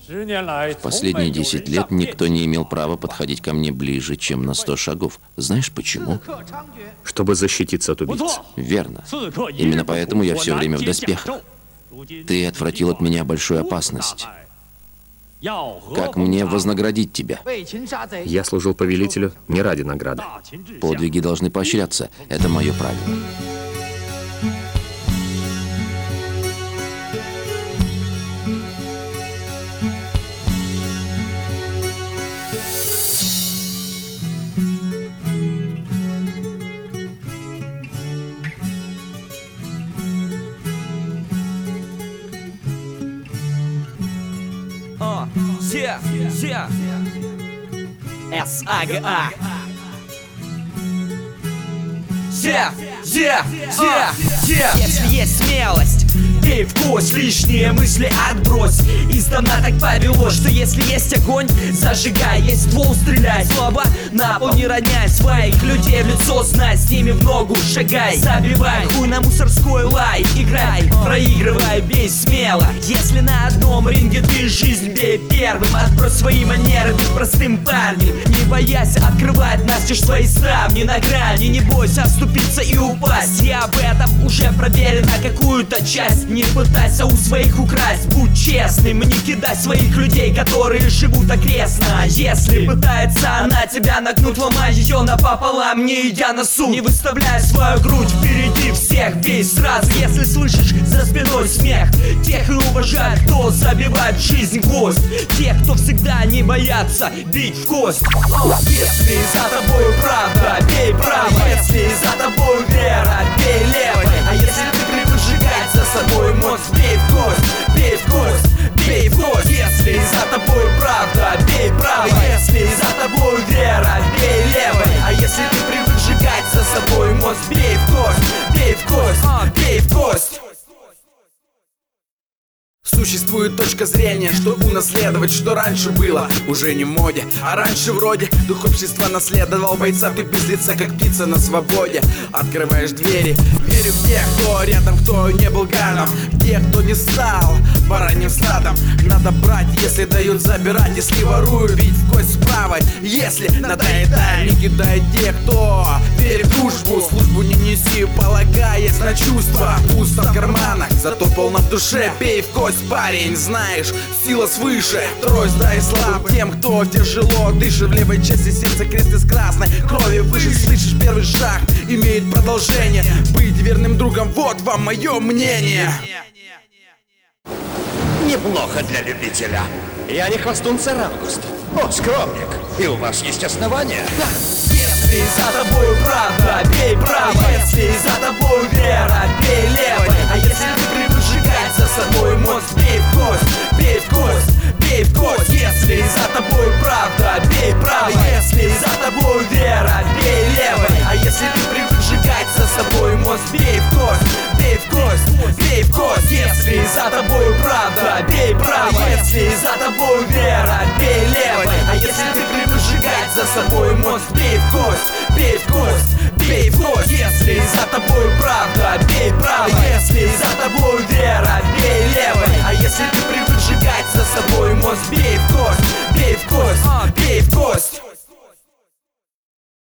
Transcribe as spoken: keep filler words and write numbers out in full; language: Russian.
В последние десять лет никто не имел права подходить ко мне ближе, чем на сто шагов. Знаешь почему? Чтобы защититься от убийц. Верно. Именно поэтому я все время в доспехах. Ты отвратил от меня большую опасность. Как мне вознаградить тебя? Я служил повелителю не ради награды. Подвиги должны поощряться. Это мое правило. Yeah, yeah. эс а гэ а. Yeah, yeah, yeah, yeah. Если есть смелость, пей в кость, лишние мысли отбрось. Издавна так повело, что если есть огонь, зажигай, есть ствол, стреляй. Слабо на пол не роняй, своих людей в лицо знай, с ними в ногу шагай. Забивай хуй на мусорской лай, играй, проигрывай, бей смело. Если на одном ринге ты жизнь бей первым, отбрось свои манеры, быть простым парнем. Не боясь открывать настежь свои ставни на грани, не бойся оступиться и упасть. Я об этом уже проверено, какую-то часть. Не пытайся у своих украсть, будь честным, не кидай своих людей, которые живут окрестно. Если пытается она тебя нагнуть, ломай ее напополам, не идя на суд. Не выставляй свою грудь впереди всех, бей сразу, если слышишь за спиной смех. Тех и уважай, кто забивает в жизнь гвоздь. Тех, кто всегда не боятся бить в кость. Если за тобою правда, бей право. Если за тобою вера, бей левой. А если ты привык сжигать за собой мост, бей в кость, бей в кость, бей в кость. Если за тобою правда, бей право. Если за тобою вера, бей левой. А если ты привык сжигать за собой мост, бей в кость, бей в кость, бей в кость. Существует точка зрения, что унаследовать, что раньше было, уже не в моде. А раньше вроде дух общества наследовал бойца, ты без лица, как птица на свободе. Открываешь двери, верю в тех, кто рядом, кто не был гадом, в тех, кто не стал бараньим стадом. Надо брать, если дают забирать, если ворую, бить в кость с правой. Если надоедает, не кидай тех, кто верит в дружбу. Службу не неси, полагаясь на чувства. Пусто в карманах, зато полно в душе. Бей в кость, парень, знаешь, сила свыше. Трость дай слаб тем, кто тяжело дышит. В левой части сердца крест из красной крови выше. Слышишь, первый шаг имеет продолжение. Быть верным другом, вот вам мое мнение. Неплохо для любителя. Я не хвостун, сэр Август. О, скромник. И у вас есть основания? Если за тобою правда, бей право. Если за тобою вера, бей левой. А если ты привык сжигать за собой мост, бей в кость, бей в кость, бей в кость. Если за тобою правда, бей право. Если за тобою вера, бей левой. А если ты привык сжигать за собой мост, бей в кость, бей в кость, бей в кость. Если за тобою правда, бей право. Если за тобою вера, бей левой. А если ты привык сжигать за собой мост, бей в кость, бей в кость, бей в кость. Если за тобою правда, бей право. Если за тобою вера, бей левой. А если ты привык сжигать за собой мост, бей в кость, бей в кость, бей в кость.